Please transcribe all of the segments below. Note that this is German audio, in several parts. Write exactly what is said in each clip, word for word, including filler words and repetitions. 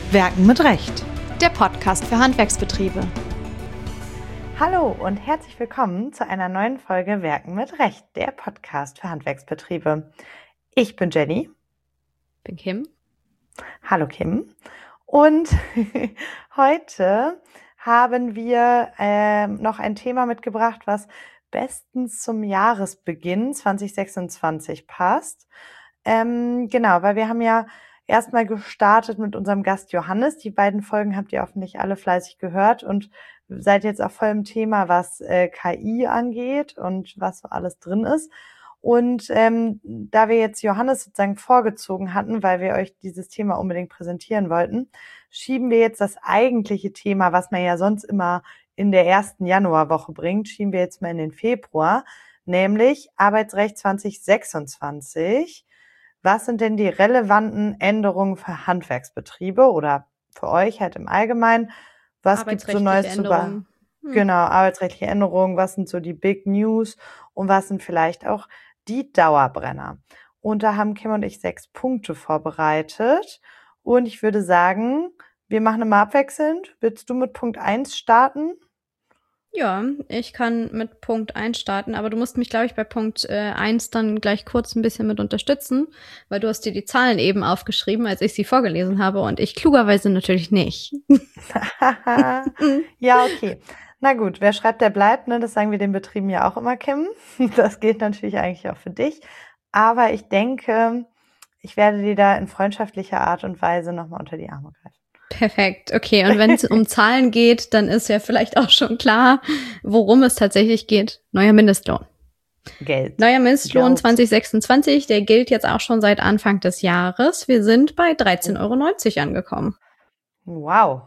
Werken mit Recht. Der Podcast für Handwerksbetriebe. Hallo und herzlich willkommen zu einer neuen Folge Werken mit Recht, der Podcast für Handwerksbetriebe. Ich bin Jenny. Ich bin Kim. Hallo Kim. Und heute haben wir äh, noch ein Thema mitgebracht, was bestens zum Jahresbeginn zwanzig sechsundzwanzig passt. Ähm, genau, weil wir haben ja erstmal gestartet mit unserem Gast Johannes. Die beiden Folgen habt ihr hoffentlich alle fleißig gehört und seid jetzt auch voll im Thema, was äh, K I angeht und was so alles drin ist. Und ähm, da wir jetzt Johannes sozusagen vorgezogen hatten, weil wir euch dieses Thema unbedingt präsentieren wollten, schieben wir jetzt das eigentliche Thema, was man ja sonst immer in der ersten Januarwoche bringt, schieben wir jetzt mal in den Februar, nämlich Arbeitsrecht zwanzig sechsundzwanzig. Was sind denn die relevanten Änderungen für Handwerksbetriebe oder für euch halt im Allgemeinen? Was gibt's so Neues zu be- Änderungen. Hm. Genau, arbeitsrechtliche Änderungen, was sind so die Big News und was sind vielleicht auch die Dauerbrenner? Und da haben Kim und ich sechs Punkte vorbereitet und ich würde sagen, wir machen immer abwechselnd. Willst du mit Punkt eins starten? Ja, ich kann mit Punkt eins starten, aber du musst mich, glaube ich, bei Punkt äh, eins dann gleich kurz ein bisschen mit unterstützen, weil du hast dir die Zahlen eben aufgeschrieben, als ich sie vorgelesen habe und ich klugerweise natürlich nicht. Ja, okay. Na gut, wer schreibt, der bleibt, ne? Das sagen wir den Betrieben ja auch immer, Kim. Das gilt natürlich eigentlich auch für dich. Aber ich denke, ich werde dir da in freundschaftlicher Art und Weise nochmal unter die Arme greifen. Perfekt, okay. Und wenn es um Zahlen geht, dann ist ja vielleicht auch schon klar, worum es tatsächlich geht. Neuer Mindestlohn. Geld. Neuer Mindestlohn Geld. zwanzig sechsundzwanzig, der gilt jetzt auch schon seit Anfang des Jahres. Wir sind bei dreizehn Euro neunzig angekommen. Wow.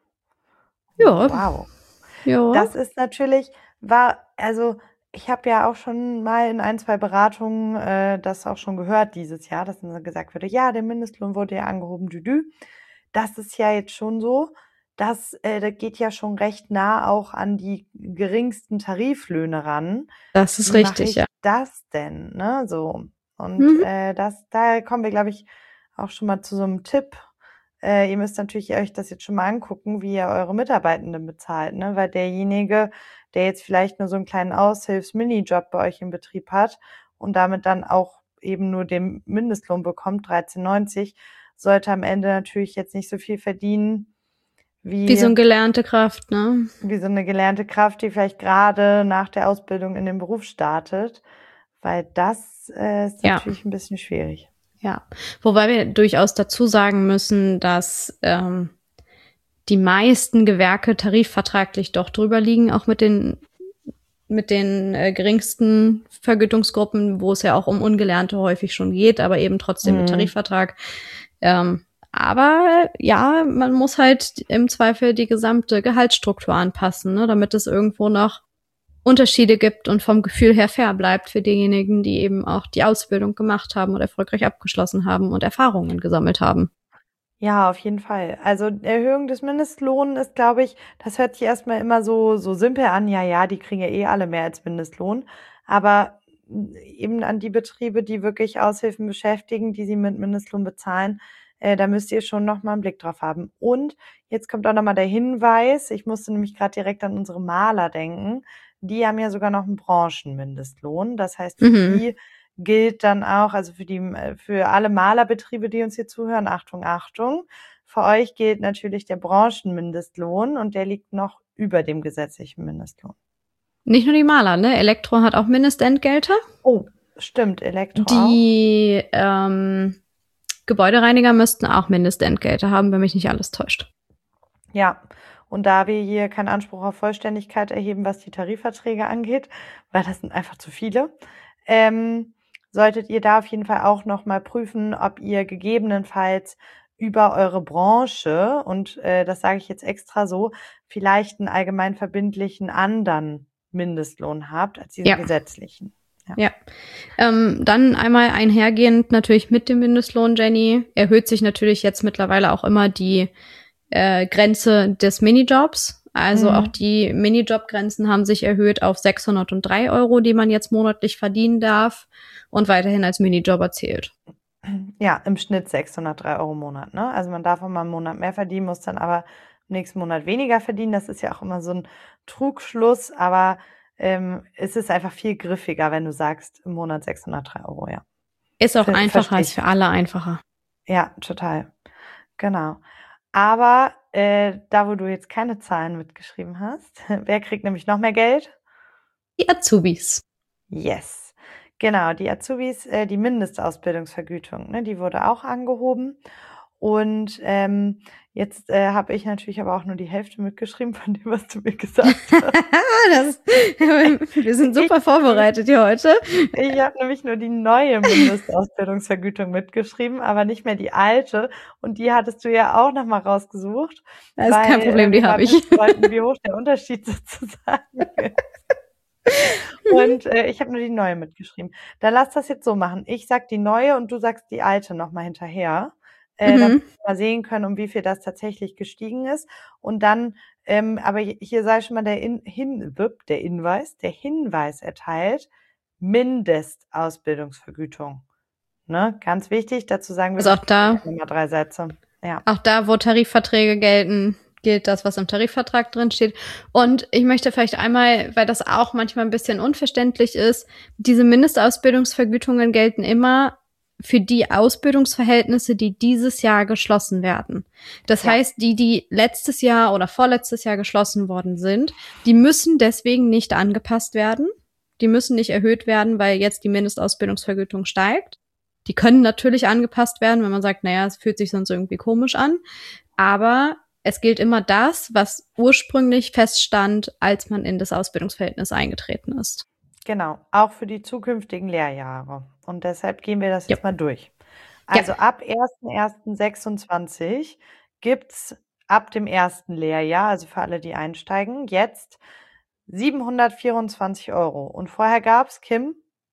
Ja. Wow. Ja. Das ist natürlich, war, also ich habe ja auch schon mal in ein, zwei Beratungen äh, das auch schon gehört dieses Jahr, dass dann gesagt wurde, ja, der Mindestlohn wurde ja angehoben, dü, dü. Das ist ja jetzt schon so, dass äh, das geht ja schon recht nah auch an die geringsten Tariflöhne ran. Das ist Wie richtig, mache ich ja. das denn, ne, so. Und Mhm. äh, das, da kommen wir, glaube ich, auch schon mal zu so einem Tipp. Äh, ihr müsst natürlich euch das jetzt schon mal angucken, wie ihr eure Mitarbeitenden bezahlt, ne, weil derjenige, der jetzt vielleicht nur so einen kleinen Aushilfs-Minijob bei euch im Betrieb hat und damit dann auch eben nur den Mindestlohn bekommt, dreizehn neunzig, sollte am Ende natürlich jetzt nicht so viel verdienen wie, Wie so eine gelernte Kraft, ne? wie so eine gelernte Kraft, die vielleicht gerade nach der Ausbildung in den Beruf startet, weil das äh, ist Ja. natürlich ein bisschen schwierig. Ja, wobei wir durchaus dazu sagen müssen, dass ähm, die meisten Gewerke tarifvertraglich doch drüber liegen, auch mit den mit den äh, geringsten Vergütungsgruppen, wo es ja auch um Ungelernte häufig schon geht, aber eben trotzdem Mhm. mit Tarifvertrag. Ähm, aber ja, man muss halt im Zweifel die gesamte Gehaltsstruktur anpassen, ne, damit es irgendwo noch Unterschiede gibt und vom Gefühl her fair bleibt für diejenigen, die eben auch die Ausbildung gemacht haben und erfolgreich abgeschlossen haben und Erfahrungen gesammelt haben. Ja, auf jeden Fall. Also Erhöhung des Mindestlohns ist, glaube ich, das hört sich erstmal immer so so simpel an. Ja, ja, die kriegen ja eh alle mehr als Mindestlohn. Aber eben an die Betriebe, die wirklich Aushilfen beschäftigen, die sie mit Mindestlohn bezahlen, äh, da müsst ihr schon noch mal einen Blick drauf haben. Und jetzt kommt auch noch mal der Hinweis, ich musste nämlich gerade direkt an unsere Maler denken. Die haben ja sogar noch einen Branchenmindestlohn. Das heißt, für Mhm. die gilt dann auch, also für die, für alle Malerbetriebe, die uns hier zuhören, Achtung, Achtung. Für euch gilt natürlich der Branchenmindestlohn und der liegt noch über dem gesetzlichen Mindestlohn. Nicht nur die Maler, ne? Elektro hat auch Mindestentgelte. Oh, stimmt, Elektro auch. Die ähm, Gebäudereiniger müssten auch Mindestentgelte haben, wenn mich nicht alles täuscht. Ja, und da wir hier keinen Anspruch auf Vollständigkeit erheben, was die Tarifverträge angeht, weil das sind einfach zu viele, ähm, solltet ihr da auf jeden Fall auch noch mal prüfen, ob ihr gegebenenfalls über eure Branche, und äh, das sage ich jetzt extra so, vielleicht einen allgemein verbindlichen anderen Mindestlohn habt als diesen Ja. gesetzlichen. Ja. Ja. Ähm, dann einmal einhergehend natürlich mit dem Mindestlohn, Jenny, erhöht sich natürlich jetzt mittlerweile auch immer die äh, Grenze des Minijobs. Also Mhm. auch die Minijobgrenzen haben sich erhöht auf sechshundertdrei Euro, die man jetzt monatlich verdienen darf und weiterhin als Minijobber zählt. Ja, im Schnitt sechshundertdrei Euro im Monat, ne? Also man darf auch mal im Monat mehr verdienen, muss dann aber im nächsten Monat weniger verdienen. Das ist ja auch immer so ein Trugschluss, aber ähm, es ist einfach viel griffiger, wenn du sagst, im Monat sechshundertdrei Euro, ja. Ist auch Ver- einfacher, verstehe ist ich. für alle einfacher. Ja, total. Genau. Aber äh, da, wo du jetzt keine Zahlen mitgeschrieben hast, wer kriegt nämlich noch mehr Geld? Die Azubis. Yes. Genau, die Azubis, äh, die Mindestausbildungsvergütung, ne, die wurde auch angehoben. Und ähm, jetzt äh, habe ich natürlich aber auch nur die Hälfte mitgeschrieben von dem, was du mir gesagt hast. das, wir sind super vorbereitet hier heute. Ich habe nämlich nur die neue Mindestausbildungsvergütung mitgeschrieben, aber nicht mehr die alte. Und die hattest du ja auch nochmal rausgesucht. Das ist weil, kein Problem, äh, die wir habe mal ich. wissen wollten, wie hoch der Unterschied sozusagen ist. Und äh, ich habe nur die neue mitgeschrieben. Dann lass das jetzt so machen. Ich sag die neue und du sagst die alte nochmal hinterher, äh, damit Mhm. wir mal sehen können, um wie viel das tatsächlich gestiegen ist. Und dann, ähm, aber hier sei schon mal der, In Hin der Hinweis, der Hinweis erteilt, Mindestausbildungsvergütung. Ne? Ganz wichtig, dazu sagen wir Also auch da, nochmal drei Sätze. Ja. auch da, wo Tarifverträge gelten, gilt das, was im Tarifvertrag drin steht. Und ich möchte vielleicht einmal, weil das auch manchmal ein bisschen unverständlich ist, diese Mindestausbildungsvergütungen gelten immer für die Ausbildungsverhältnisse, die dieses Jahr geschlossen werden. Das Ja. heißt, die, die letztes Jahr oder vorletztes Jahr geschlossen worden sind, die müssen deswegen nicht angepasst werden. Die müssen nicht erhöht werden, weil jetzt die Mindestausbildungsvergütung steigt. Die können natürlich angepasst werden, wenn man sagt, naja, es fühlt sich sonst irgendwie komisch an. Aber es gilt immer das, was ursprünglich feststand, als man in das Ausbildungsverhältnis eingetreten ist. Genau, auch für die zukünftigen Lehrjahre. Und deshalb gehen wir das Ja. jetzt mal durch. Also Ja. ab erster erster sechsundzwanzig gibt's ab dem ersten Lehrjahr, also für alle, die einsteigen, jetzt siebenhundertvierundzwanzig Euro. Und vorher gab's, Kim?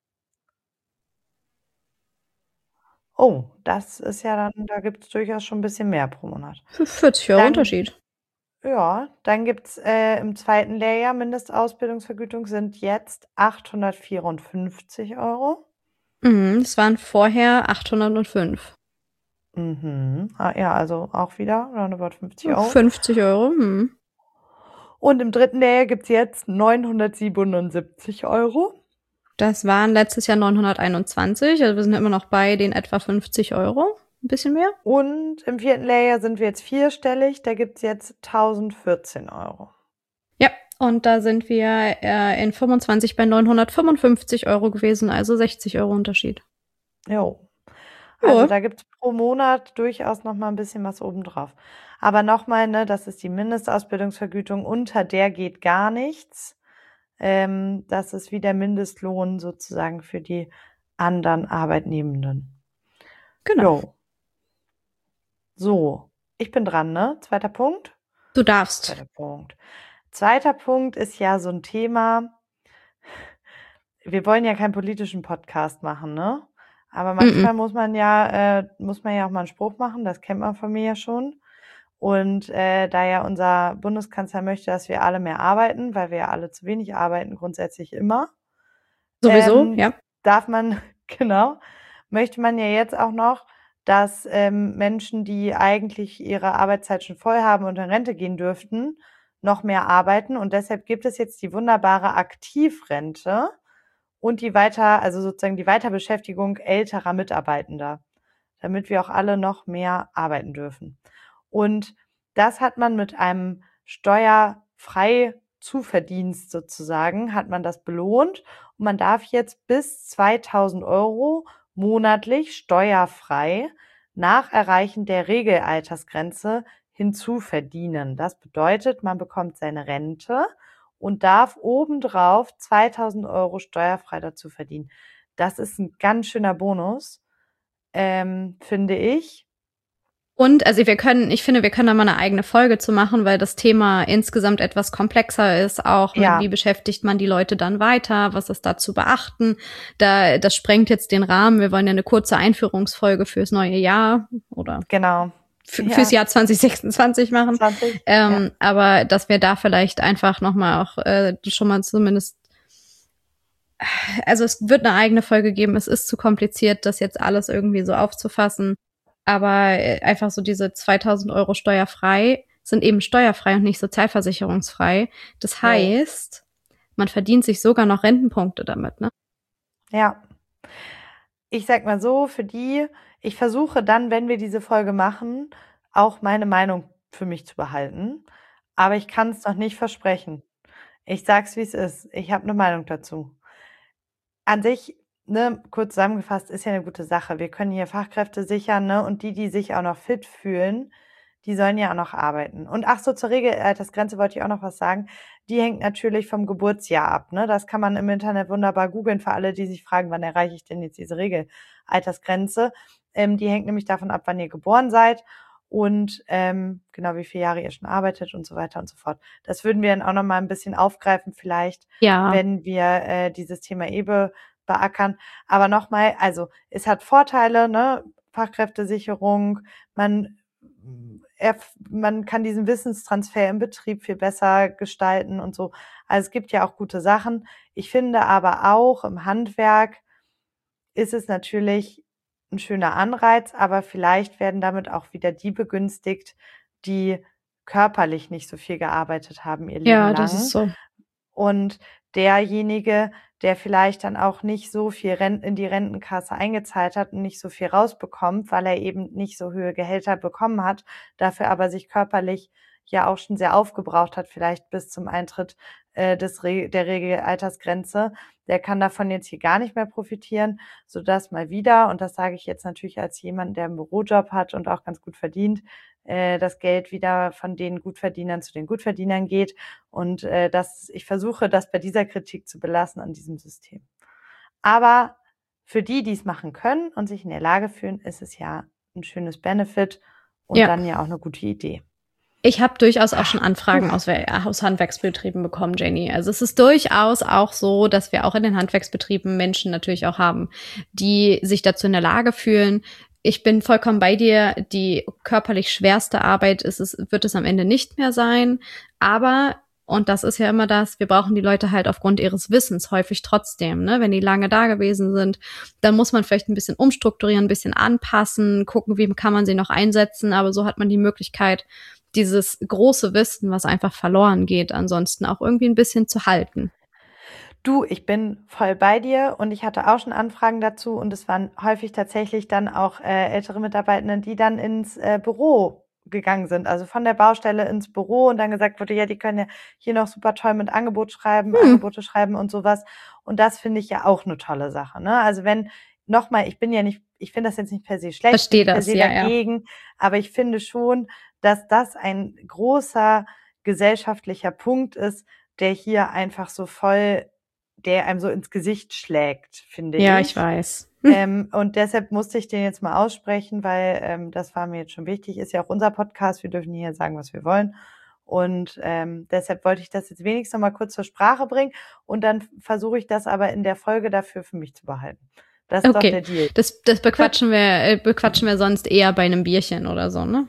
Oh, das ist ja dann, da gibt's durchaus schon ein bisschen mehr pro Monat. vierzig Euro Dann- Unterschied. Ja, dann gibt's äh, im zweiten Lehrjahr Mindestausbildungsvergütung sind jetzt achthundertvierundfünfzig Euro. Mhm, es waren vorher achthundertfünf. Mhm. Ah, ja, also auch wieder roundabout fünfzig Euro. fünfzig Euro. Mhm. Und im dritten Lehrjahr gibt's jetzt neunhundertsiebenundsiebzig Euro. Das waren letztes Jahr neunhunderteinundzwanzig. Also wir sind immer noch bei den etwa fünfzig Euro. Ein bisschen mehr. Und im vierten Lehrjahr sind wir jetzt vierstellig. Da gibt's jetzt tausendvierzehn Euro. Ja, und da sind wir äh, in fünfundzwanzig bei neunhundertfünfundfünfzig Euro gewesen, also sechzig Euro Unterschied. Jo. Also Ja. da gibt's pro Monat durchaus noch mal ein bisschen was obendrauf. Aber nochmal, ne, das ist die Mindestausbildungsvergütung. Unter der geht gar nichts. Ähm, das ist wie der Mindestlohn sozusagen für die anderen Arbeitnehmenden. Genau. Jo. So, ich bin dran, ne? Zweiter Punkt? Du darfst. Zweiter Punkt. Zweiter Punkt ist ja so ein Thema. Wir wollen ja keinen politischen Podcast machen, ne? Aber manchmal Mhm. muss man ja, äh, muss man ja auch mal einen Spruch machen, das kennt man von mir ja schon. Und äh, da ja unser Bundeskanzler möchte, dass wir alle mehr arbeiten, weil wir ja alle zu wenig arbeiten, grundsätzlich immer. Sowieso, ähm, ja. Darf man, genau, möchte man ja jetzt auch noch, dass ähm, Menschen, die eigentlich ihre Arbeitszeit schon voll haben und in Rente gehen dürften, noch mehr arbeiten. Und deshalb gibt es jetzt die wunderbare Aktivrente und die weiter, also sozusagen die Weiterbeschäftigung älterer Mitarbeitender, damit wir auch alle noch mehr arbeiten dürfen. Und das hat man mit einem Steuerfreizuverdienst sozusagen, hat man das belohnt. Und man darf jetzt bis zweitausend Euro monatlich steuerfrei nach Erreichen der Regelaltersgrenze hinzuverdienen. Das bedeutet, man bekommt seine Rente und darf obendrauf zweitausend Euro steuerfrei dazu verdienen. Das ist ein ganz schöner Bonus, ähm, finde ich. Und also wir können, ich finde, wir können da mal eine eigene Folge zu machen, weil das Thema insgesamt etwas komplexer ist, auch mit Ja. wie beschäftigt man die Leute dann weiter, was ist da zu beachten. Da, das sprengt jetzt den Rahmen. Wir wollen ja eine kurze Einführungsfolge fürs neue Jahr oder Genau. f- Ja. fürs Jahr zwanzig sechsundzwanzig machen. zwanzig. Ähm, aber dass wir da vielleicht einfach nochmal auch äh, schon mal zumindest also es wird eine eigene Folge geben. Es ist zu kompliziert, das jetzt alles irgendwie so aufzufassen. Aber einfach so diese zweitausend Euro steuerfrei sind eben steuerfrei und nicht sozialversicherungsfrei. Das heißt, man verdient sich sogar noch Rentenpunkte damit, ne? Ja. Ich sag mal so, für die, ich versuche dann, wenn wir diese Folge machen, auch meine Meinung für mich zu behalten. Aber ich kann es noch nicht versprechen. Ich sag's, wie es ist. Ich habe eine Meinung dazu. An sich, ne, kurz zusammengefasst, ist ja eine gute Sache. Wir können hier Fachkräfte sichern, ne, und die, die sich auch noch fit fühlen, die sollen ja auch noch arbeiten. Und ach so, zur Regelaltersgrenze wollte ich auch noch was sagen. Die hängt natürlich vom Geburtsjahr ab, ne? Das kann man im Internet wunderbar googeln für alle, die sich fragen, wann erreiche ich denn jetzt diese Regelaltersgrenze. Ähm, die hängt nämlich davon ab, wann ihr geboren seid und ähm, genau wie viele Jahre ihr schon arbeitet und so weiter und so fort. Das würden wir dann auch noch mal ein bisschen aufgreifen vielleicht, Ja. wenn wir äh, dieses Thema eh be beackern. Aber nochmal, also es hat Vorteile, ne? Fachkräftesicherung, man er, man kann diesen Wissenstransfer im Betrieb viel besser gestalten und so. Also es gibt ja auch gute Sachen. Ich finde aber auch im Handwerk ist es natürlich ein schöner Anreiz, aber vielleicht werden damit auch wieder die begünstigt, die körperlich nicht so viel gearbeitet haben ihr Leben Ja, lang. das ist so. Und derjenige, der vielleicht dann auch nicht so viel Renten in die Rentenkasse eingezahlt hat und nicht so viel rausbekommt, weil er eben nicht so hohe Gehälter bekommen hat, dafür aber sich körperlich ja auch schon sehr aufgebraucht hat, vielleicht bis zum Eintritt äh, des Re- der Regelaltersgrenze, der kann davon jetzt hier gar nicht mehr profitieren, sodass mal wieder, und das sage ich jetzt natürlich als jemand, der einen Bürojob hat und auch ganz gut verdient, äh, das Geld wieder von den Gutverdienern zu den Gutverdienern geht. Und äh, das, ich versuche, das bei dieser Kritik zu belassen an diesem System. Aber für die, die es machen können und sich in der Lage fühlen, ist es ja ein schönes Benefit und Ja. dann ja auch eine gute Idee. Ich habe durchaus auch schon Anfragen aus, aus Handwerksbetrieben bekommen, Jenny. Also es ist durchaus auch so, dass wir auch in den Handwerksbetrieben Menschen natürlich auch haben, die sich dazu in der Lage fühlen. Ich bin vollkommen bei dir. Die körperlich schwerste Arbeit ist es, wird es am Ende nicht mehr sein. Aber, und das ist ja immer das, wir brauchen die Leute halt aufgrund ihres Wissens häufig trotzdem, ne? Wenn die lange da gewesen sind, dann muss man vielleicht ein bisschen umstrukturieren, ein bisschen anpassen, gucken, wie kann man sie noch einsetzen. Aber so hat man die Möglichkeit, dieses große Wissen, was einfach verloren geht, ansonsten auch irgendwie ein bisschen zu halten. Du, ich bin voll bei dir und ich hatte auch schon Anfragen dazu und es waren häufig tatsächlich dann auch äh, ältere Mitarbeitende, die dann ins äh, Büro gegangen sind, also von der Baustelle ins Büro und dann gesagt wurde, ja, die können ja hier noch super toll mit Angebot schreiben, hm. Angebote schreiben und sowas. Und das finde ich ja auch eine tolle Sache, ne? Also wenn, nochmal, ich bin ja nicht, ich finde das jetzt nicht per se schlecht, Verstehe ich bin das, per se ja, dagegen, ja. aber ich finde schon, dass das ein großer gesellschaftlicher Punkt ist, der hier einfach so voll, der einem so ins Gesicht schlägt, finde ja, ich. ich weiß. Ähm, und deshalb musste ich den jetzt mal aussprechen, weil ähm, das war mir jetzt schon wichtig. Ist ja auch unser Podcast, wir dürfen hier sagen, was wir wollen. Und ähm, deshalb wollte ich das jetzt wenigstens noch mal kurz zur Sprache bringen und dann versuche ich das aber in der Folge dafür für mich zu behalten. Das ist okay. doch der Deal. Das, das bequatschen wir, äh, bequatschen wir sonst eher bei einem Bierchen oder so, ne?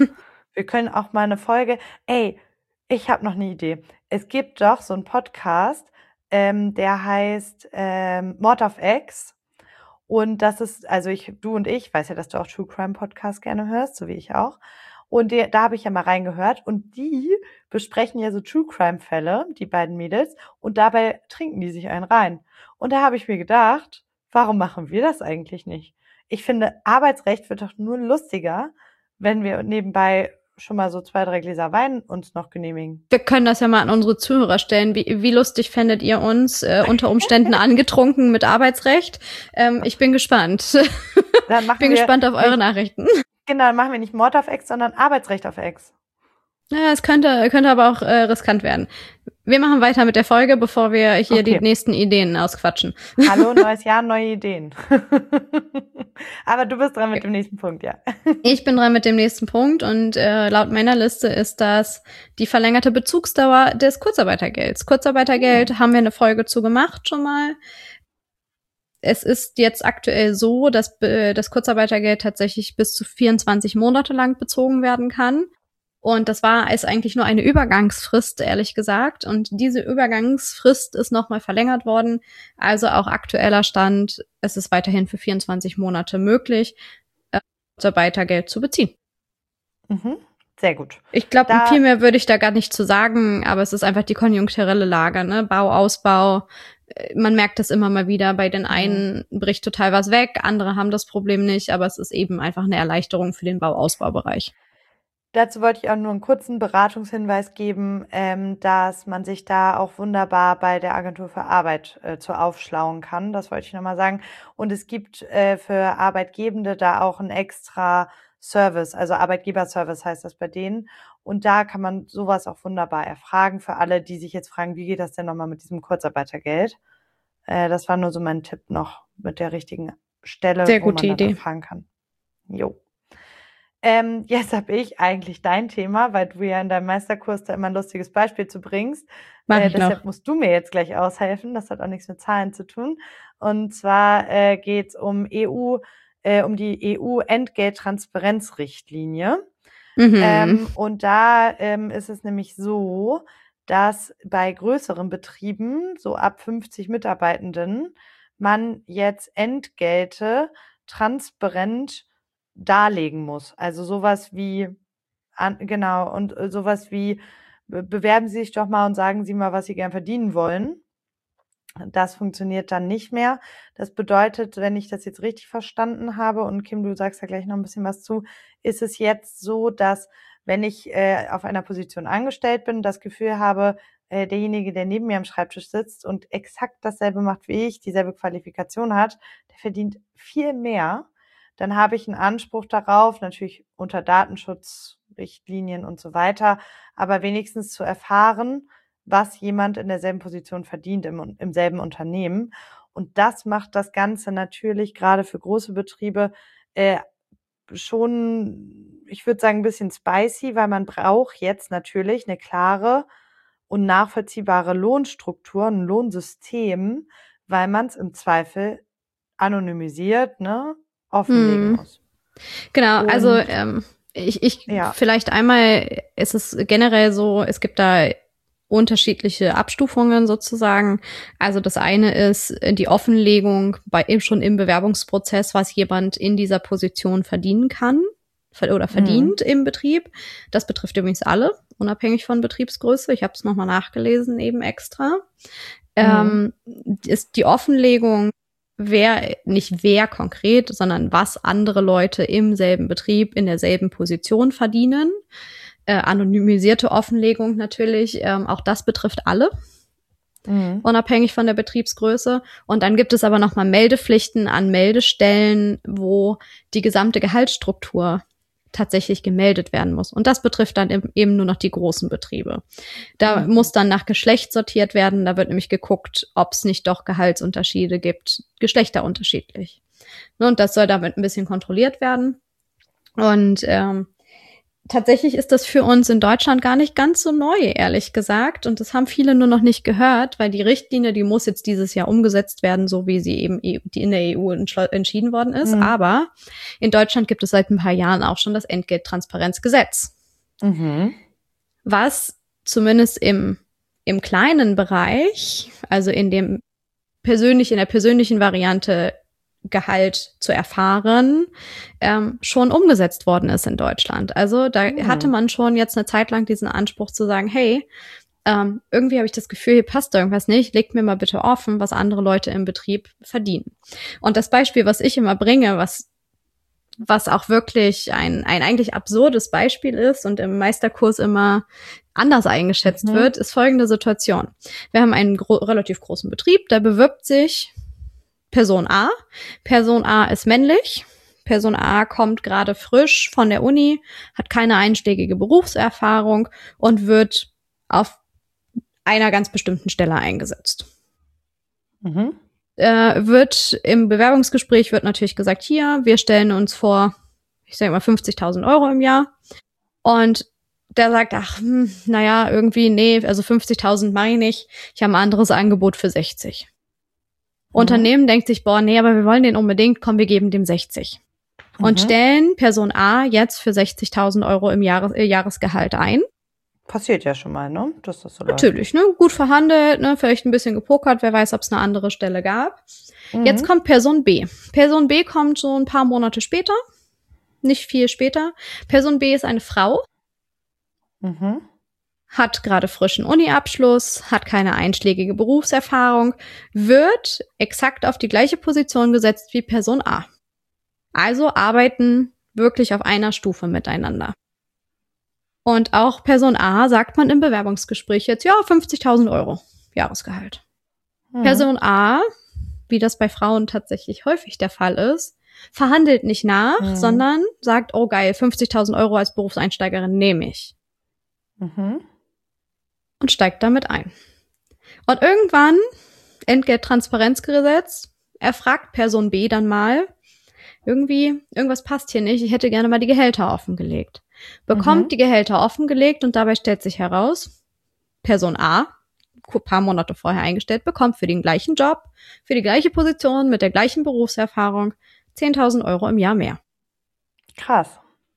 Wir können auch mal eine Folge, ey, ich habe noch eine Idee. Es gibt doch so einen Podcast, ähm, der heißt ähm, Mord auf Ex. Und das ist, also ich, du und ich, weiß ja, dass du auch True Crime Podcast gerne hörst, so wie ich auch. Und die, da habe ich ja mal reingehört und die besprechen ja so True Crime Fälle, die beiden Mädels, und dabei trinken die sich einen rein. Und da habe ich mir gedacht, warum machen wir das eigentlich nicht? Ich finde, Arbeitsrecht wird doch nur lustiger, wenn wir nebenbei schon mal so zwei, drei Gläser Wein uns noch genehmigen. Wir können das ja mal an unsere Zuhörer stellen. Wie, wie lustig fändet ihr uns äh, unter Umständen angetrunken mit Arbeitsrecht? Ähm, ich bin gespannt. Dann machen bin wir gespannt auf eure nicht, Nachrichten. Genau, dann machen wir nicht Mord auf Ex, sondern Arbeitsrecht auf Ex. Ja, es könnte, könnte aber auch äh, riskant werden. Wir machen weiter mit der Folge, bevor wir hier okay. die nächsten Ideen ausquatschen. Hallo, neues Jahr, neue Ideen. Aber du bist dran mit dem nächsten Punkt, ja. Ich bin dran mit dem nächsten Punkt und äh, laut meiner Liste ist das die verlängerte Bezugsdauer des Kurzarbeitergelds. Kurzarbeitergeld oh. haben wir eine Folge zu gemacht schon mal. Es ist jetzt aktuell so, dass äh, das Kurzarbeitergeld tatsächlich bis zu vierundzwanzig Monate lang bezogen werden kann. Und das war ist eigentlich nur eine Übergangsfrist, ehrlich gesagt. Und diese Übergangsfrist ist nochmal verlängert worden. Also auch aktueller Stand, es ist weiterhin für vierundzwanzig Monate möglich, äh, Kurzarbeitergeld zu beziehen. Mhm. Sehr gut. Ich glaube, viel mehr würde ich da gar nicht zu sagen, aber es ist einfach die konjunkturelle Lage, ne? Bau, Ausbau. Man merkt das immer mal wieder. Bei den einen bricht total was weg, andere haben das Problem nicht, aber es ist eben einfach eine Erleichterung für den Bau-Ausbaubereich. Dazu wollte ich auch nur einen kurzen Beratungshinweis geben, ähm, dass man sich da auch wunderbar bei der Agentur für Arbeit äh, zu aufschlauen kann. Das wollte ich nochmal sagen. Und es gibt äh, für Arbeitgebende da auch ein extra Service, also Arbeitgeberservice heißt das bei denen. Und da kann man sowas auch wunderbar erfragen für alle, die sich jetzt fragen, wie geht das denn nochmal mit diesem Kurzarbeitergeld? Äh, das war nur so mein Tipp noch mit der richtigen Stelle, Sehr wo gute man Idee. fragen kann. Jo. Ähm, jetzt habe ich eigentlich dein Thema, weil du ja in deinem Meisterkurs da immer ein lustiges Beispiel zu bringst. Äh, deshalb noch. musst du mir jetzt gleich aushelfen. Das hat auch nichts mit Zahlen zu tun. Und zwar äh, geht es um E U, äh, um die E U-Entgelttransparenzrichtlinie. Mhm. Ähm, und da ähm, ist es nämlich so, dass bei größeren Betrieben, so ab fünfzig Mitarbeitenden, man jetzt Entgelte transparent darlegen muss. Also sowas wie, an, genau, und sowas wie, bewerben Sie sich doch mal und sagen Sie mal, was Sie gern verdienen wollen. Das funktioniert dann nicht mehr. Das bedeutet, wenn ich das jetzt richtig verstanden habe, und Kim, du sagst da gleich noch ein bisschen was zu, ist es jetzt so, dass wenn ich äh, auf einer Position angestellt bin, das Gefühl habe, äh, derjenige, der neben mir am Schreibtisch sitzt und exakt dasselbe macht wie ich, dieselbe Qualifikation hat, der verdient viel mehr, dann habe ich einen Anspruch darauf, natürlich unter Datenschutzrichtlinien und so weiter, aber wenigstens zu erfahren, was jemand in derselben Position verdient im, im selben Unternehmen. Und das macht das Ganze natürlich gerade für große Betriebe äh, schon, ich würde sagen, ein bisschen spicy, weil man braucht jetzt natürlich eine klare und nachvollziehbare Lohnstruktur, ein Lohnsystem, weil man es im Zweifel anonymisiert, ne, offenlegen hm. muss. Genau, und also ähm, ich, ich ja. vielleicht einmal, ist es generell so, es gibt da unterschiedliche Abstufungen sozusagen. Also das eine ist die Offenlegung bei schon im Bewerbungsprozess, was jemand in dieser Position verdienen kann oder verdient mhm. im Betrieb. Das betrifft übrigens alle, unabhängig von Betriebsgröße. Ich habe es nochmal nachgelesen, eben extra. Mhm. Ähm, ist die Offenlegung, wer, nicht wer konkret, sondern was andere Leute im selben Betrieb, in derselben Position verdienen. Äh, anonymisierte Offenlegung natürlich, ähm, auch das betrifft alle, mhm. unabhängig von der Betriebsgröße. Und dann gibt es aber nochmal Meldepflichten an Meldestellen, wo die gesamte Gehaltsstruktur tatsächlich gemeldet werden muss. Und das betrifft dann eben nur noch die großen Betriebe. Da mhm. muss dann nach Geschlecht sortiert werden. Da wird nämlich geguckt, ob es nicht doch Gehaltsunterschiede gibt, geschlechterunterschiedlich. Und das soll damit ein bisschen kontrolliert werden. Und ähm, tatsächlich ist das für uns in Deutschland gar nicht ganz so neu, ehrlich gesagt. Und das haben viele nur noch nicht gehört, weil die Richtlinie, die muss jetzt dieses Jahr umgesetzt werden, so wie sie eben die in der E U entschieden worden ist. Mhm. Aber in Deutschland gibt es seit ein paar Jahren auch schon das Entgelttransparenzgesetz. Mhm. Was zumindest im, im kleinen Bereich, also in dem persönlich, in der persönlichen Variante Gehalt zu erfahren, ähm, schon umgesetzt worden ist in Deutschland. Also da mhm. hatte man schon jetzt eine Zeit lang diesen Anspruch zu sagen, hey, ähm, irgendwie habe ich das Gefühl, hier passt irgendwas nicht, legt mir mal bitte offen, was andere Leute im Betrieb verdienen. Und das Beispiel, was ich immer bringe, was was auch wirklich ein ein eigentlich absurdes Beispiel ist und im Meisterkurs immer anders eingeschätzt mhm. wird, ist folgende Situation. Wir haben einen gro- relativ großen Betrieb, der bewirbt sich Person A. Person A ist männlich. Person A kommt gerade frisch von der Uni, hat keine einschlägige Berufserfahrung und wird auf einer ganz bestimmten Stelle eingesetzt. Mhm. Äh, wird im Bewerbungsgespräch wird natürlich gesagt, hier, wir stellen uns vor, ich sage mal fünfzigtausend Euro im Jahr. Und der sagt, ach, hm, naja, irgendwie, nee, also fünfzigtausend mache ich nicht. Ich habe ein anderes Angebot für sechzig. Mhm. Unternehmen denkt sich, boah, nee, aber wir wollen den unbedingt, komm, wir geben dem sechzig. und Mhm. stellen Person A jetzt für sechzigtausend Euro im Jahres äh, Jahresgehalt ein. Passiert ja schon mal, ne? Dass das so läuft. Natürlich, ne? Gut verhandelt, ne? Vielleicht ein bisschen gepokert, wer weiß, ob es eine andere Stelle gab. Mhm. Jetzt kommt Person B. Person B kommt so ein paar Monate später, nicht viel später. Person B ist eine Frau, Mhm. hat gerade frischen Uni-Abschluss, hat keine einschlägige Berufserfahrung, wird exakt auf die gleiche Position gesetzt wie Person A. Also arbeiten wirklich auf einer Stufe miteinander. Und auch Person A sagt man im Bewerbungsgespräch jetzt, ja, fünfzigtausend Euro Jahresgehalt. Mhm. Person A, wie das bei Frauen tatsächlich häufig der Fall ist, verhandelt nicht nach, Mhm. sondern sagt, oh geil, fünfzigtausend Euro als Berufseinsteigerin nehme ich. Mhm. Und steigt damit ein. Und irgendwann, Entgelttransparenzgesetz, erfragt Person B dann mal, irgendwie, irgendwas passt hier nicht, ich hätte gerne mal die Gehälter offengelegt. Bekommt Mhm. die Gehälter offengelegt und dabei stellt sich heraus, Person A, ein paar Monate vorher eingestellt, bekommt für den gleichen Job, für die gleiche Position, mit der gleichen Berufserfahrung zehntausend Euro im Jahr mehr. Krass.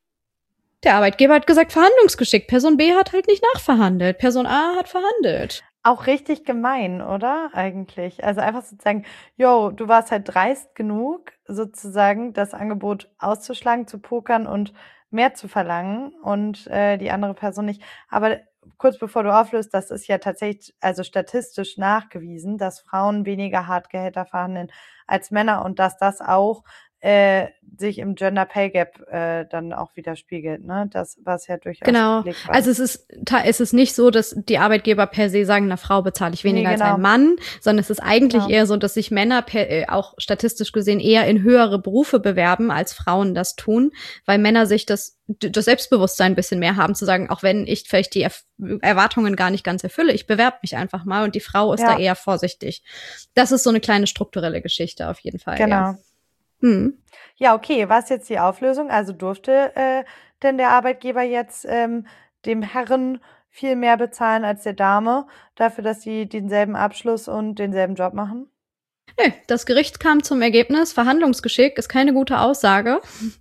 Der Arbeitgeber hat gesagt, verhandlungsgeschickt. Person B hat halt nicht nachverhandelt. Person A hat verhandelt. Auch richtig gemein, oder? Eigentlich. Also einfach sozusagen, yo, du warst halt dreist genug, sozusagen das Angebot auszuschlagen, zu pokern und mehr zu verlangen und äh, die andere Person nicht. Aber kurz bevor du auflöst, das ist ja tatsächlich, also statistisch nachgewiesen, dass Frauen weniger Hartgehälter verhandeln als Männer und dass das auch äh, sich im Gender Pay Gap äh, dann auch widerspiegelt, ne? Das, was ja durchaus Genau. belegt war. Also es ist, es ist nicht so, dass die Arbeitgeber per se sagen, einer Frau bezahle ich weniger Nee, als genau. ein Mann, sondern es ist eigentlich Genau. eher so, dass sich Männer per, äh, auch statistisch gesehen eher in höhere Berufe bewerben, als Frauen das tun, weil Männer sich das, das Selbstbewusstsein ein bisschen mehr haben, zu sagen, auch wenn ich vielleicht die Erf- Erwartungen gar nicht ganz erfülle, ich bewerbe mich einfach mal und die Frau ist Ja. da eher vorsichtig. Das ist so eine kleine strukturelle Geschichte auf jeden Fall. Genau. Ja. Hm. Ja, okay, was jetzt die Auflösung? Also durfte äh, denn der Arbeitgeber jetzt ähm, dem Herren viel mehr bezahlen als der Dame dafür, dass sie denselben Abschluss und denselben Job machen? Nö, das Gericht kam zum Ergebnis, Verhandlungsgeschick ist keine gute Aussage.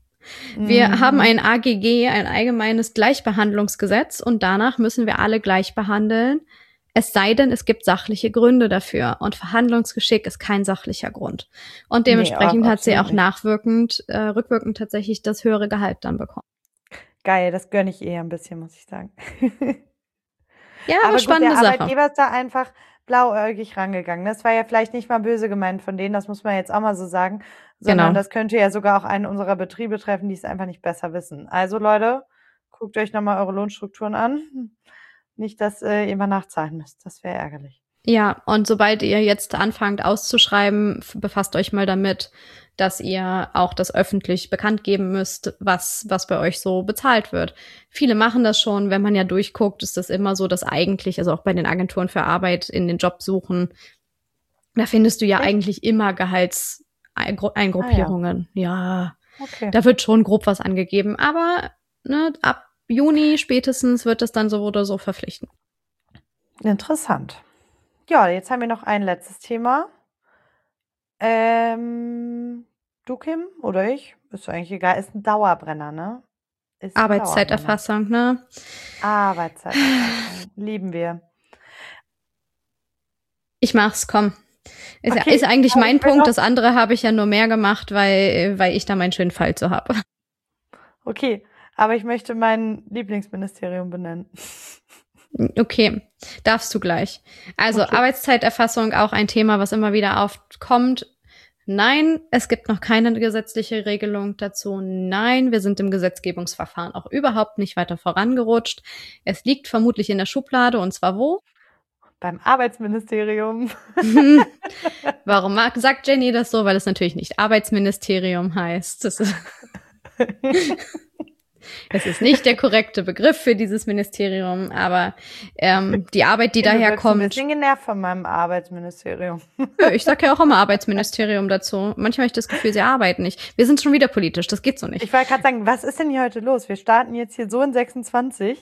Wir Mhm. haben ein A G G, ein allgemeines Gleichbehandlungsgesetz, und danach müssen wir alle gleich behandeln, es sei denn, es gibt sachliche Gründe dafür. Und Verhandlungsgeschick ist kein sachlicher Grund. Und dementsprechend Nee, hat sie auch absolut nicht. nachwirkend, äh, rückwirkend tatsächlich das höhere Gehalt dann bekommen. Geil, das gönne ich eher ein bisschen, muss ich sagen. Ja, aber, Aber gut, spannende der Sache. Arbeitgeber ist da einfach blauäugig rangegangen. Das war ja vielleicht nicht mal böse gemeint von denen, das muss man jetzt auch mal so sagen, sondern Genau. das könnte ja sogar auch einen unserer Betriebe treffen, die es einfach nicht besser wissen. Also Leute, guckt euch nochmal eure Lohnstrukturen an. Nicht, dass äh, ihr mal nachzahlen müsst. Das wäre ärgerlich. Ja, und sobald ihr jetzt anfangt auszuschreiben, f- befasst euch mal damit, dass ihr auch das öffentlich bekannt geben müsst, was, was bei euch so bezahlt wird. Viele machen das schon. Wenn man ja durchguckt, ist das immer so, dass eigentlich, also auch bei den Agenturen für Arbeit in den Job suchen, da findest du ja Echt? eigentlich immer Gehaltseingruppierungen. Ja, Okay. da wird schon grob was angegeben. Aber ne, ab Juni spätestens wird das dann so oder so verpflichtend. Interessant. Ja, jetzt haben wir noch ein letztes Thema. Ähm, du, Kim, oder ich? Ist eigentlich egal. Ist ein Dauerbrenner, ne? Ist ein Arbeitszeiterfassung, ne? Dauerbrenner. Arbeitszeiterfassung. Lieben wir. Ich mach's, komm. Ist, Okay, ist eigentlich aber mein ich will Punkt. noch- Das andere habe ich ja nur mehr gemacht, weil, weil ich da meinen schönen Fall zu habe. Okay, aber ich möchte mein Lieblingsministerium benennen. Okay, darfst du gleich. Also Okay. Arbeitszeiterfassung, auch ein Thema, was immer wieder aufkommt. Nein, es gibt noch keine gesetzliche Regelung dazu. Nein, wir sind im Gesetzgebungsverfahren auch überhaupt nicht weiter vorangerutscht. Es liegt vermutlich in der Schublade, und zwar wo? Beim Arbeitsministerium. Warum mag, sagt Jenny das so? Weil es natürlich nicht Arbeitsministerium heißt. Das ist, es ist nicht der korrekte Begriff für dieses Ministerium, aber ähm, die Arbeit, die Du bist ein daherkommt. bisschen genervt von meinem Arbeitsministerium. Nö, ich sag ja auch immer Arbeitsministerium dazu. Manchmal habe ich das Gefühl, sie arbeiten nicht. Wir sind schon wieder politisch, das geht so nicht. Ich wollte gerade sagen, was ist denn hier heute los? Wir starten jetzt hier so in sechsundzwanzig.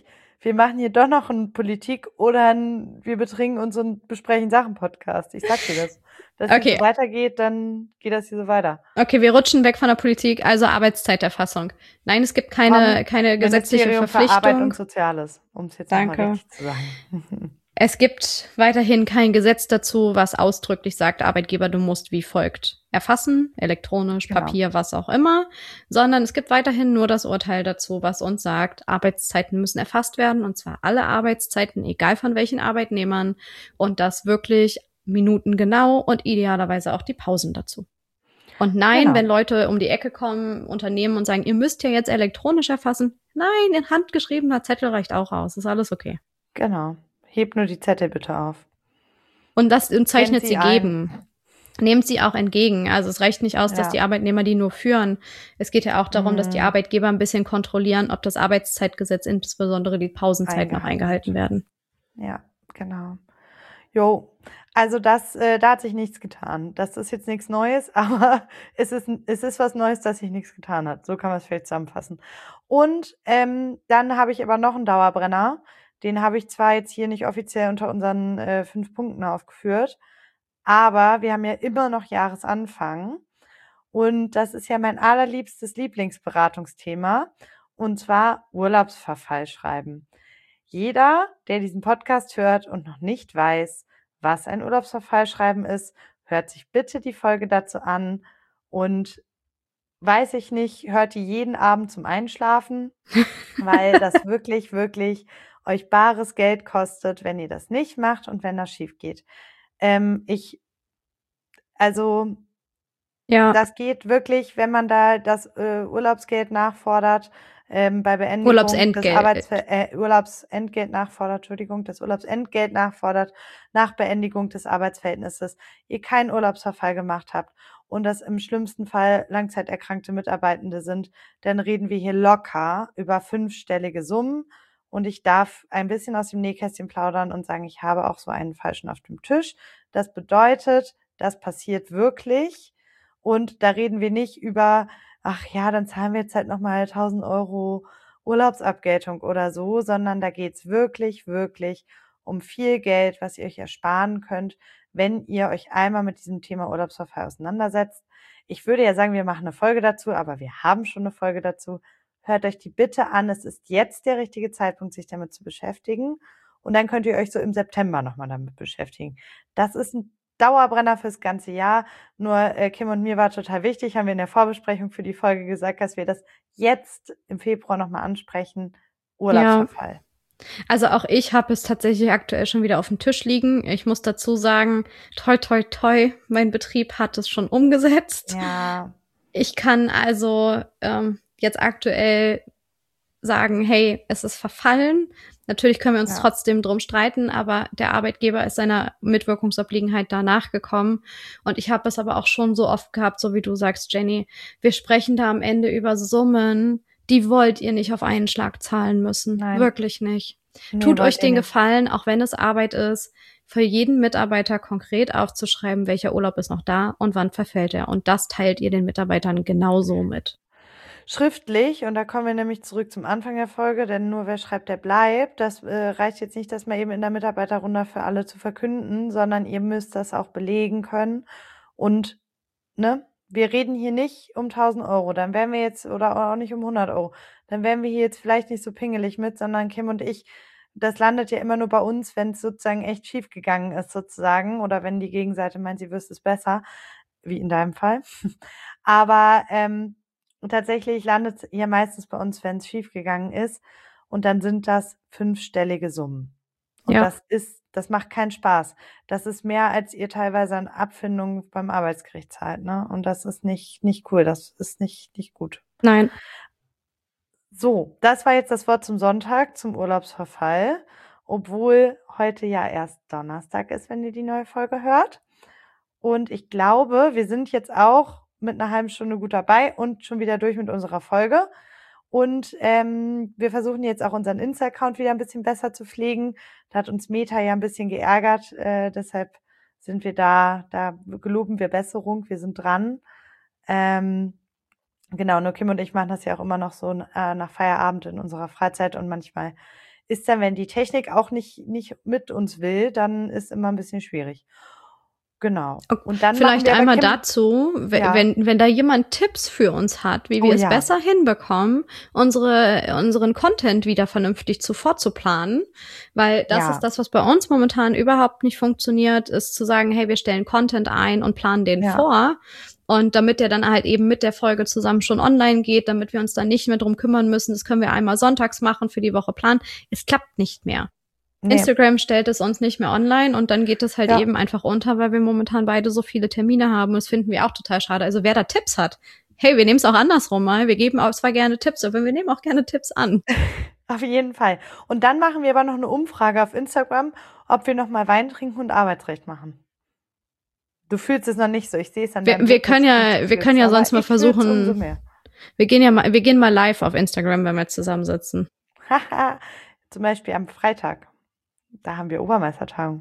wir machen hier doch noch einen Politik- oder ein wir betrinken uns und besprechen Sachen-Podcast. Ich sag dir das. Wenn es Okay. so weitergeht, dann geht das hier so weiter. Okay, wir rutschen weg von der Politik, also Arbeitszeiterfassung. Nein, es gibt keine, Vom keine gesetzliche Ministerium für Arbeit Verpflichtung. und Soziales, um es jetzt nochmal Danke. richtig zu sagen. Es gibt weiterhin kein Gesetz dazu, was ausdrücklich sagt, Arbeitgeber, du musst wie folgt erfassen, elektronisch, Genau. Papier, was auch immer, sondern es gibt weiterhin nur das Urteil dazu, was uns sagt, Arbeitszeiten müssen erfasst werden, und zwar alle Arbeitszeiten, egal von welchen Arbeitnehmern, und das wirklich minutengenau und idealerweise auch die Pausen dazu. Und nein, Genau. wenn Leute um die Ecke kommen, Unternehmen und sagen, ihr müsst ja jetzt elektronisch erfassen, nein, ein handgeschriebener Zettel reicht auch aus, ist alles okay. Genau. Hebt nur die Zettel bitte auf. Und das zeichnet Sie sie ein. geben. Nehmt sie auch entgegen. Also es reicht nicht aus, Ja. dass die Arbeitnehmer die nur führen. Es geht ja auch darum, Mhm. dass die Arbeitgeber ein bisschen kontrollieren, ob das Arbeitszeitgesetz, insbesondere die Pausenzeit, noch eingehalten werden. Ja, genau. Jo, also das, äh, da hat sich nichts getan. Das ist jetzt nichts Neues, aber es ist, es ist was Neues, dass sich nichts getan hat. So kann man es vielleicht zusammenfassen. Und ähm, dann habe ich aber noch einen Dauerbrenner. Den habe ich zwar jetzt hier nicht offiziell unter unseren äh, fünf Punkten aufgeführt, aber wir haben ja immer noch Jahresanfang. Und das ist ja mein allerliebstes Lieblingsberatungsthema, und zwar Urlaubsverfall schreiben. Jeder, der diesen Podcast hört und noch nicht weiß, was ein Urlaubsverfallschreiben ist, hört sich bitte die Folge dazu an und weiß ich nicht, hört die jeden Abend zum Einschlafen, weil das wirklich, wirklich euch bares Geld kostet, wenn ihr das nicht macht und wenn das schief geht. Ähm, ich, also, Ja, das geht wirklich, wenn man da das äh, Urlaubsgeld nachfordert, ähm, bei Beendigung Urlaubsentgelt. des Arbeitsver äh, Urlaubsentgelt nachfordert, Entschuldigung, das Urlaubsentgelt nachfordert nach Beendigung des Arbeitsverhältnisses, ihr keinen Urlaubsverfall gemacht habt und das im schlimmsten Fall langzeiterkrankte Mitarbeitende sind, dann reden wir hier locker über fünfstellige Summen. Und ich darf ein bisschen aus dem Nähkästchen plaudern und sagen, ich habe auch so einen Fall schon auf dem Tisch. Das bedeutet, das passiert wirklich. Und da reden wir nicht über, ach ja, dann zahlen wir jetzt halt nochmal tausend Euro Urlaubsabgeltung oder so, sondern da geht's wirklich, wirklich um viel Geld, was ihr euch ersparen könnt, wenn ihr euch einmal mit diesem Thema Urlaubsverfall auseinandersetzt. Ich würde ja sagen, wir machen eine Folge dazu, aber wir haben schon eine Folge dazu. Hört euch die bitte an. Es ist jetzt der richtige Zeitpunkt, sich damit zu beschäftigen. Und dann könnt ihr euch so im September nochmal damit beschäftigen. Das ist ein Dauerbrenner fürs ganze Jahr. Nur äh, Kim und mir war total wichtig, haben wir in der Vorbesprechung für die Folge gesagt, dass wir das jetzt im Februar nochmal ansprechen. Urlaubsverfall. Ja. Also auch ich habe es tatsächlich aktuell schon wieder auf dem Tisch liegen. Ich muss dazu sagen, toi, toi, toi, mein Betrieb hat es schon umgesetzt. Ja. Ich kann also ähm, jetzt aktuell sagen, hey, es ist verfallen. Natürlich können wir uns Ja. trotzdem drum streiten, aber der Arbeitgeber ist seiner Mitwirkungsobliegenheit da nachgekommen. Und ich habe es aber auch schon so oft gehabt, so wie du sagst, Jenny, wir sprechen da am Ende über Summen, die wollt ihr nicht auf einen Schlag zahlen müssen. Nein. Wirklich nicht. Nee, Tut wollt euch ihr den nicht. Gefallen, auch wenn es Arbeit ist, für jeden Mitarbeiter konkret aufzuschreiben, welcher Urlaub ist noch da und wann verfällt er. Und das teilt ihr den Mitarbeitern genauso mit. Schriftlich, und da kommen wir nämlich zurück zum Anfang der Folge, denn nur wer schreibt, der bleibt. Das äh, reicht jetzt nicht, das mal eben in der Mitarbeiterrunde für alle zu verkünden, sondern ihr müsst das auch belegen können. Und ne, wir reden hier nicht um tausend Euro, dann wären wir jetzt, oder auch nicht um hundert Euro, dann wären wir hier jetzt vielleicht nicht so pingelig mit, sondern Kim und ich, das landet ja immer nur bei uns, wenn es sozusagen echt schief gegangen ist sozusagen, oder wenn die Gegenseite meint, sie wüsste es besser, wie in deinem Fall. Aber ähm, tatsächlich landet es ja meistens bei uns, wenn es schief gegangen ist, und dann sind das fünfstellige Summen. Und Ja. das ist, das macht keinen Spaß. Das ist mehr, als ihr teilweise an Abfindungen beim Arbeitsgericht zahlt, ne? Und das ist nicht, nicht cool. Das ist nicht, nicht gut. Nein. So, das war jetzt das Wort zum Sonntag, zum Urlaubsverfall, obwohl heute ja erst Donnerstag ist, wenn ihr die neue Folge hört. Und ich glaube, wir sind jetzt auch mit einer halben Stunde gut dabei und schon wieder durch mit unserer Folge. Und ähm, wir versuchen jetzt auch unseren Insta-Account wieder ein bisschen besser zu pflegen. Da hat uns Meta ja ein bisschen geärgert. Äh, deshalb sind wir da, da geloben wir Besserung. Wir sind dran. Ähm, genau, nur Kim und ich machen das ja auch immer noch so äh, nach Feierabend in unserer Freizeit. Und manchmal ist dann, wenn die Technik auch nicht, nicht mit uns will, dann ist immer ein bisschen schwierig. Genau. Und dann vielleicht einmal dazu, wenn, ja. wenn, wenn da jemand Tipps für uns hat, wie wir oh, es ja. besser hinbekommen, unsere, unseren Content wieder vernünftig zu vorzuplanen, weil das ja. ist das, was bei uns momentan überhaupt nicht funktioniert, ist zu sagen, hey, wir stellen Content ein und planen den ja. vor. Und damit der dann halt eben mit der Folge zusammen schon online geht, damit wir uns dann nicht mehr drum kümmern müssen, das können wir einmal sonntags machen, für die Woche planen. Es klappt nicht mehr. Nee. Instagram stellt es uns nicht mehr online und dann geht es halt ja. eben einfach unter, weil wir momentan beide so viele Termine haben und das finden wir auch total schade. Also wer da Tipps hat, hey, wir nehmen es auch andersrum mal. Wir geben auch zwar gerne Tipps, aber wir nehmen auch gerne Tipps an. Auf jeden Fall. Und dann machen wir aber noch eine Umfrage auf Instagram, ob wir noch mal Wein trinken und Arbeitsrecht machen. Du fühlst es noch nicht so, ich sehe es an Wir, wir können ja, wir können ja sonst mal versuchen. Wir gehen ja mal, wir gehen mal live auf Instagram, wenn wir zusammensitzen. Haha, zum Beispiel am Freitag. Da haben wir Obermeistertagung.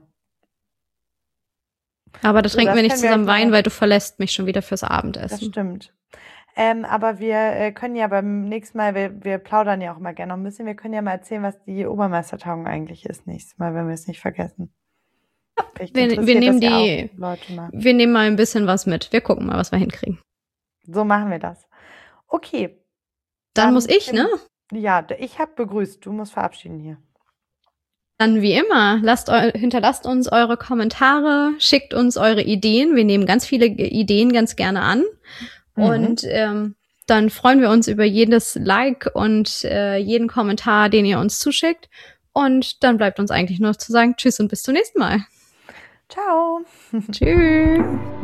Aber da so, trinken wir nicht zusammen wir Wein, weil du verlässt mich schon wieder fürs Abendessen. Das stimmt. Ähm, aber wir äh, können ja beim nächsten Mal, wir, wir plaudern ja auch mal gerne noch ein bisschen, wir können ja mal erzählen, was die Obermeistertagung eigentlich ist nächstes Mal, wenn wir es nicht vergessen. Wir, wir nehmen die, ja wir nehmen mal ein bisschen was mit. Wir gucken mal, was wir hinkriegen. So machen wir das. Okay. Dann, dann muss ich, bin, ne? Ja, ich habe begrüßt. Du musst verabschieden hier. Dann wie immer, lasst eu- hinterlasst uns eure Kommentare, schickt uns eure Ideen. Wir nehmen ganz viele Ideen ganz gerne an. Mhm. Und ähm, dann freuen wir uns über jedes Like und äh, jeden Kommentar, den ihr uns zuschickt. Und dann bleibt uns eigentlich nur noch zu sagen, tschüss und bis zum nächsten Mal. Ciao. Tschüss.